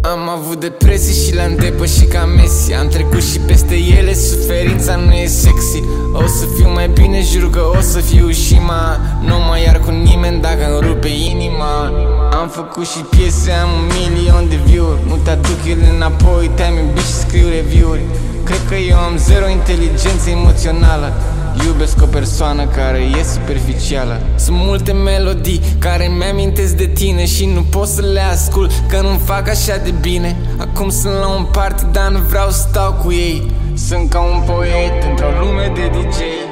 Am avut depresii și le-am depășit ca Messi. Am trecut și peste ele, suferința nu e sexy. O să fiu mai bine, jur că o să fiu și nu mă iar cu nimeni dacă îmi rupe inima. Am făcut și piese, am 1.000.000 de view-uri. Nu te aduc ele înapoi, te-am iubit și scriu review-uri. Cred că eu am zero inteligență emoțională. Iubesc o persoană care e superficială. Sunt multe melodii care mi-amintesc de tine și nu pot să le ascult, că nu-mi fac așa de bine. Acum sunt la un party, dar nu vreau să stau cu ei. Sunt ca un poet într-o lume de DJ.